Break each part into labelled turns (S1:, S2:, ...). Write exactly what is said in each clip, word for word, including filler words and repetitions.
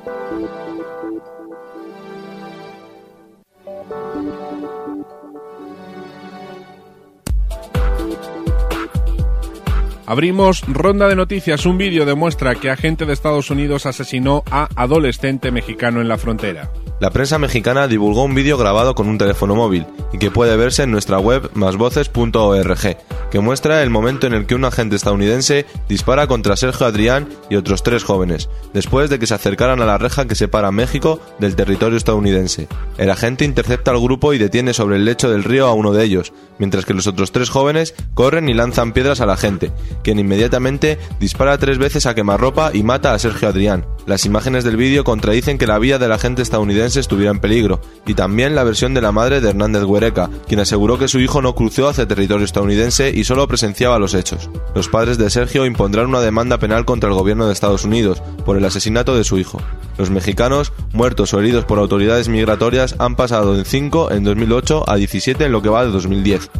S1: Abrimos ronda de noticias. Un vídeo demuestra que agente de Estados Unidos asesinó a adolescente mexicano en la frontera.
S2: La prensa mexicana divulgó un vídeo grabado con un teléfono móvil y que puede verse en nuestra web más voces punto org, que muestra el momento en el que un agente estadounidense dispara contra Sergio Adrián y otros tres jóvenes, después de que se acercaran a la reja que separa México del territorio estadounidense. El agente intercepta al grupo y detiene sobre el lecho del río a uno de ellos, mientras que los otros tres jóvenes corren y lanzan piedras al agente, quien inmediatamente dispara tres veces a quemarropa y mata a Sergio Adrián. Las imágenes del vídeo contradicen que la vida del agente estadounidense estuviera en peligro, y también la versión de la madre de Hernández Huereca, quien aseguró que su hijo no cruzó hacia territorio estadounidense y solo presenciaba los hechos. Los padres de Sergio impondrán una demanda penal contra el gobierno de Estados Unidos por el asesinato de su hijo. Los mexicanos, muertos o heridos por autoridades migratorias, han pasado de cinco en dos mil ocho a diecisiete en lo que va de dos mil diez.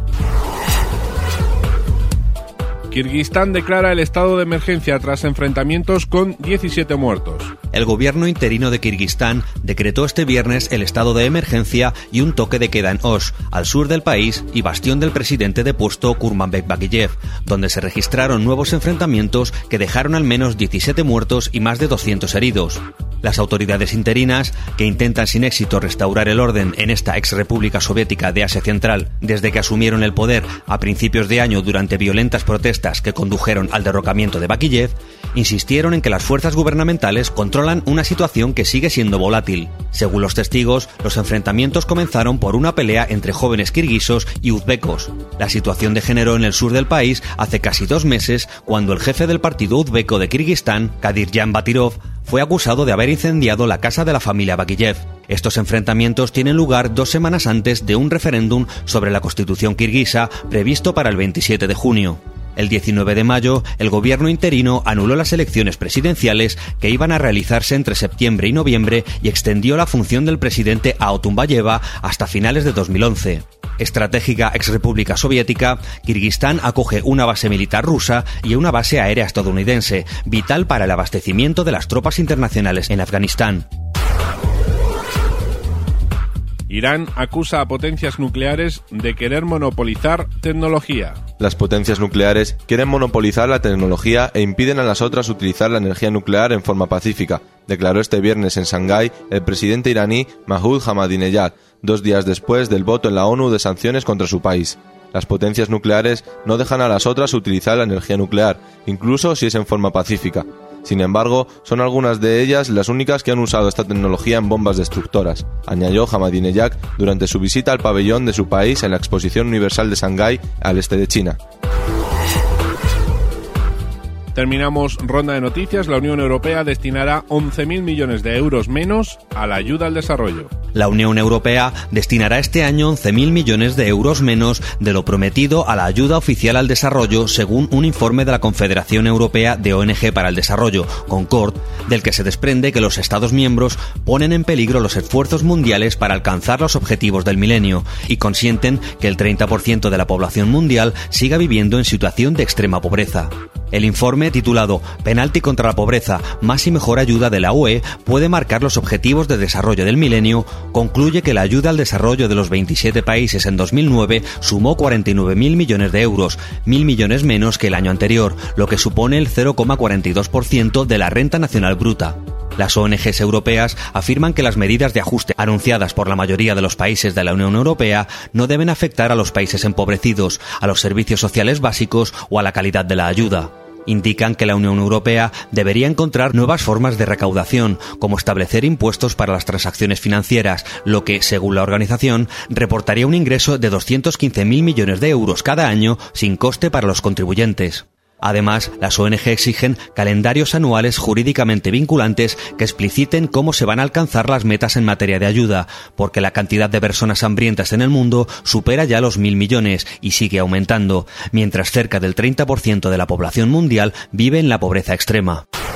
S1: Kirguistán declara el estado de emergencia tras enfrentamientos con diecisiete muertos.
S3: El gobierno interino de Kirguistán decretó este viernes el estado de emergencia y un toque de queda en Osh, al sur del país y bastión del presidente depuesto Kurmanbek Bakiyev, donde se registraron nuevos enfrentamientos que dejaron al menos diecisiete muertos y más de doscientos heridos. Las autoridades interinas, que intentan sin éxito restaurar el orden en esta ex república soviética de Asia Central desde que asumieron el poder a principios de año durante violentas protestas que condujeron al derrocamiento de Bakiyev, insistieron en que las fuerzas gubernamentales controlan una situación que sigue siendo volátil. Según los testigos, los enfrentamientos comenzaron por una pelea entre jóvenes kirguisos y uzbecos. La situación degeneró en el sur del país hace casi dos meses, cuando el jefe del partido uzbeco de Kirguistán, Kadyrjan Batyrov, fue acusado de haber incendiado la casa de la familia Bakiyev. Estos enfrentamientos tienen lugar dos semanas antes de un referéndum sobre la constitución kirguisa previsto para el veintisiete de junio. El diecinueve de mayo, el gobierno interino anuló las elecciones presidenciales que iban a realizarse entre septiembre y noviembre y extendió la función del presidente a Otunbayeva hasta finales de dos mil once. Estratégica exrepública soviética, Kirguistán acoge una base militar rusa y una base aérea estadounidense, vital para el abastecimiento de las tropas internacionales en Afganistán.
S1: Irán acusa a potencias nucleares de querer monopolizar tecnología.
S2: Las potencias nucleares quieren monopolizar la tecnología e impiden a las otras utilizar la energía nuclear en forma pacífica, declaró este viernes en Shanghái el presidente iraní Mahmoud Ahmadinejad, dos días después del voto en la ONU de sanciones contra su país. Las potencias nucleares no dejan a las otras utilizar la energía nuclear, incluso si es en forma pacífica. Sin embargo, son algunas de ellas las únicas que han usado esta tecnología en bombas destructoras, añadió Ahmadinejad durante su visita al pabellón de su país en la Exposición Universal de Shanghái, al este de China.
S1: Terminamos ronda de noticias. La Unión Europea destinará once mil millones de euros menos a la ayuda al desarrollo.
S3: La Unión Europea destinará este año once mil millones de euros menos de lo prometido a la ayuda oficial al desarrollo, según un informe de la Confederación Europea de O N G para el Desarrollo, Concord, del que se desprende que los Estados miembros ponen en peligro los esfuerzos mundiales para alcanzar los objetivos del milenio y consienten que el treinta por ciento de la población mundial siga viviendo en situación de extrema pobreza. El informe, titulado Penalti contra la pobreza, más y mejor ayuda de la U E, puede marcar los objetivos de desarrollo del milenio, concluye que la ayuda al desarrollo de los veintisiete países en dos mil nueve sumó cuarenta y nueve mil millones de euros, mil millones menos que el año anterior, lo que supone el cero coma cuarenta y dos por ciento de la renta nacional bruta. Las O N Ges europeas afirman que las medidas de ajuste anunciadas por la mayoría de los países de la Unión Europea no deben afectar a los países empobrecidos, a los servicios sociales básicos o a la calidad de la ayuda. Indican que la Unión Europea debería encontrar nuevas formas de recaudación, como establecer impuestos para las transacciones financieras, lo que, según la organización, reportaría un ingreso de doscientos quince mil millones de euros cada año sin coste para los contribuyentes. Además, las O N Ge exigen calendarios anuales jurídicamente vinculantes que expliciten cómo se van a alcanzar las metas en materia de ayuda, porque la cantidad de personas hambrientas en el mundo supera ya los mil millones y sigue aumentando, mientras cerca del treinta por ciento de la población mundial vive en la pobreza extrema.